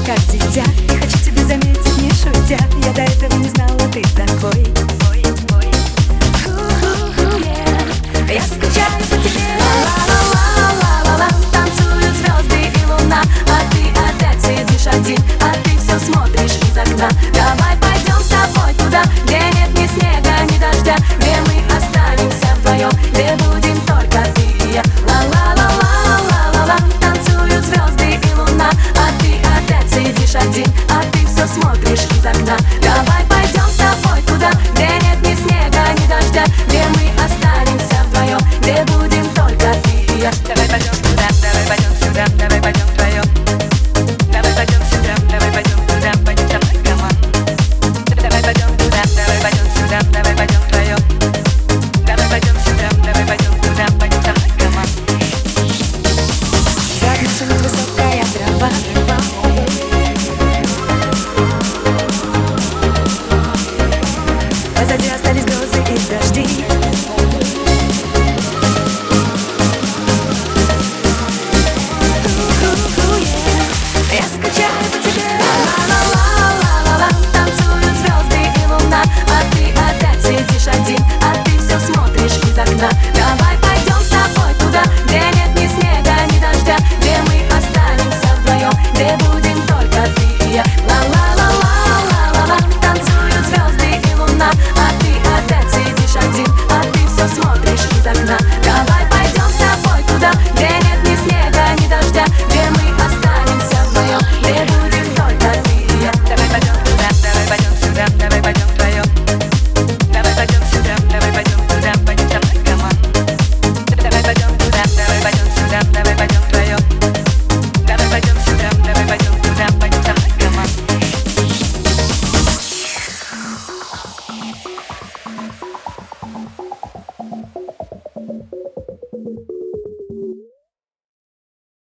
как дитя. И хочу тебе заметить, не шутя, я до этого не знала, ты такой. Я скучаю по тебе. Ла-ла-ла-ла-ла-ла. Танцуют звезды и луна, а ты опять сидишь один, а ты все смотришь из окна. Давай пойдем с тобой туда, где нет ни снега, ни дождя, где мы останемся вдвоем, где будем только ты и я. Ла-ла-ла-ла-ла-ла. Танцуют звезды и луна, а ты опять сидишь один, а ты все смотришь из окна. Давай пойдем с тобой туда, где нет ни снега, ни дождя, где мы останемся вдвоем, где будем только ты и я. Давай пойдем туда, давай пойдем сюда, давай пойдем вдвоем. Давай пойдем сюда, давай пойдем туда, пойдем со мной, команд. Давай пойдем туда, давай пойдем сюда, давай пойдем вдвоем. Давай пойдем сюда, давай пойдем туда, пойдем со мной, команд. За окном высокая трава, позади остались грозы и дожди. Я скучаю по тебе. Ла-ла-ла-ла-ла-ла. Танцуют звезды и луна, а ты опять сидишь один, а ты все смотришь из окна. Давай пойдем с тобой туда, где нет ни снега, ни дождя, где мы останемся вдвоем, где будем только ты и я. Ла-ла-ла-ла-ла-ла. Танцуют звезды и луна, а ты опять сидишь один, а ты все смотришь из окна. Давай пойдем с тобой туда, где нет ни снега, ни дождя, где мы останемся вдвоем, где будем только ты и я. Давай пойдем туда, давай пойдем сюда, давай пойдем вдвоем. Давай пойдем сюда, давай пойдем туда, пойдем со мной, команд. Давай пойдем туда, давай пойдем сюда, давай пойдем вдвоем. Давай пойдем сюда, давай пойдем туда, пойдем со мной, команд.